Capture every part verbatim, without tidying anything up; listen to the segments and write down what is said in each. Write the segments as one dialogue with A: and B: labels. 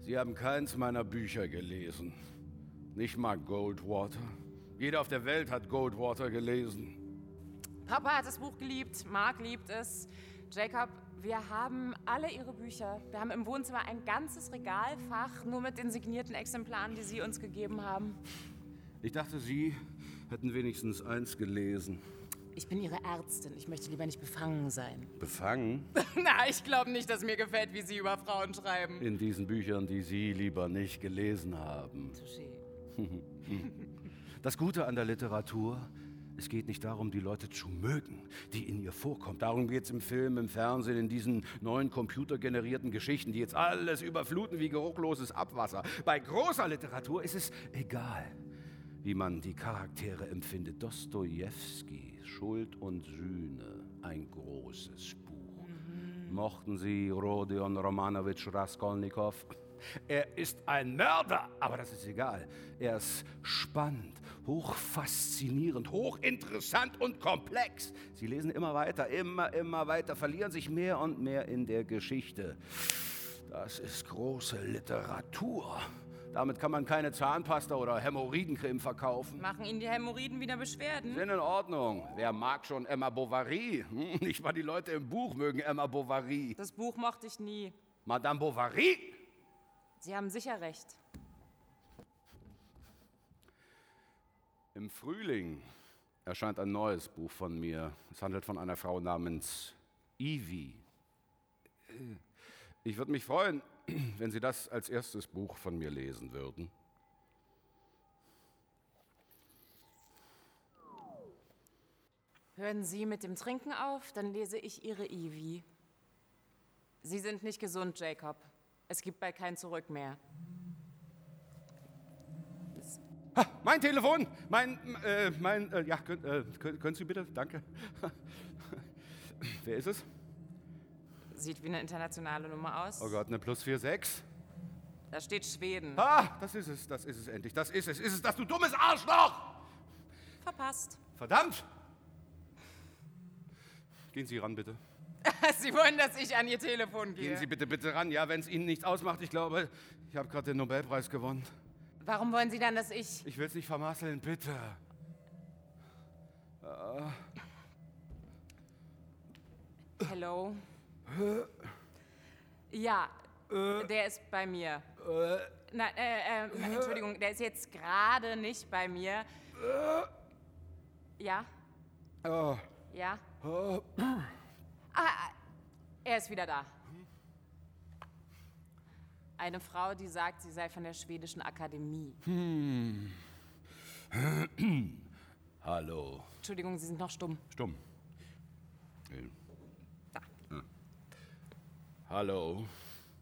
A: Sie haben keins meiner Bücher gelesen. Nicht mal Goldwater. Jeder auf der Welt hat Goldwater gelesen.
B: Papa hat das Buch geliebt, Mark liebt es. Jacob, wir haben alle Ihre Bücher. Wir haben im Wohnzimmer ein ganzes Regalfach, nur mit den signierten Exemplaren, die Sie uns gegeben haben.
A: Ich dachte, Sie hätten wenigstens eins gelesen.
B: Ich bin Ihre Ärztin. Ich möchte lieber nicht befangen sein.
A: Befangen?
B: Na, ich glaube nicht, dass mir gefällt, wie Sie über Frauen schreiben.
A: In diesen Büchern, die Sie lieber nicht gelesen haben.
B: Touché.
A: Das Gute an der Literatur, es geht nicht darum, die Leute zu mögen, die in ihr vorkommt. Darum geht es im Film, im Fernsehen, in diesen neuen computergenerierten Geschichten, die jetzt alles überfluten wie geruchloses Abwasser. Bei großer Literatur ist es egal, wie man die Charaktere empfindet. Dostojewski, Schuld und Sühne, ein großes Buch. Mhm. Mochten Sie Rodion Romanowitsch Raskolnikow? Er ist ein Mörder, aber das ist egal. Er ist spannend, hochfaszinierend, hochinteressant und komplex. Sie lesen immer weiter, immer, immer weiter, verlieren sich mehr und mehr in der Geschichte. Das ist große Literatur. Damit kann man keine Zahnpasta oder Hämorrhoidencreme verkaufen.
B: Machen Ihnen die Hämorrhoiden wieder Beschwerden?
A: Sind in Ordnung. Wer mag schon Emma Bovary? Hm, nicht mal die Leute im Buch mögen Emma Bovary.
B: Das Buch mochte ich nie.
A: Madame Bovary?
B: Sie haben sicher recht.
A: Im Frühling erscheint ein neues Buch von mir. Es handelt von einer Frau namens Evie. Ich würde mich freuen, wenn Sie das als erstes Buch von mir lesen würden.
B: Hören Sie mit dem Trinken auf, dann lese ich Ihre Evie. Sie sind nicht gesund, Jacob. Es gibt bald kein Zurück mehr.
A: Ha, mein Telefon! Mein, äh, mein, äh, ja, können, äh, können, können Sie bitte? Danke. Wer ist es?
B: Sieht wie eine internationale Nummer aus.
A: Oh Gott, eine plus vier sechs?
B: Da steht Schweden.
A: Ah, das ist es, das ist es endlich, das ist es, ist es das, du dummes Arschloch!
B: Verpasst.
A: Verdammt! Gehen Sie ran, bitte.
B: Sie wollen, dass ich an Ihr Telefon gehe?
A: Gehen Sie bitte, bitte ran, ja, wenn es Ihnen nichts ausmacht. Ich glaube, ich habe gerade den Nobelpreis gewonnen.
B: Warum wollen Sie dann, dass ich...
A: Ich will es nicht vermasseln, bitte. Uh.
B: Hello? Ja, der ist bei mir. Na, äh, äh, Entschuldigung, der ist jetzt gerade nicht bei mir. Ja?
A: Oh.
B: Ja? Ah, er ist wieder da. Eine Frau, die sagt, sie sei von der schwedischen Akademie.
A: Hm. Hallo.
B: Entschuldigung, Sie sind noch stumm.
A: Stumm.
B: Da.
A: Hm. Hallo.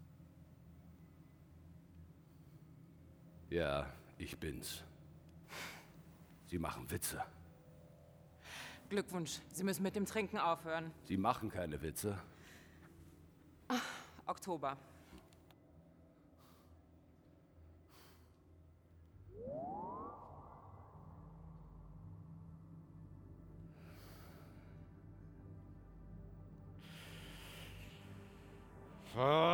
A: Ja, ich bin's. Sie machen Witze.
B: Glückwunsch, Sie müssen mit dem Trinken aufhören.
A: Sie machen keine Witze.
B: Ach, Oktober.
A: Ah.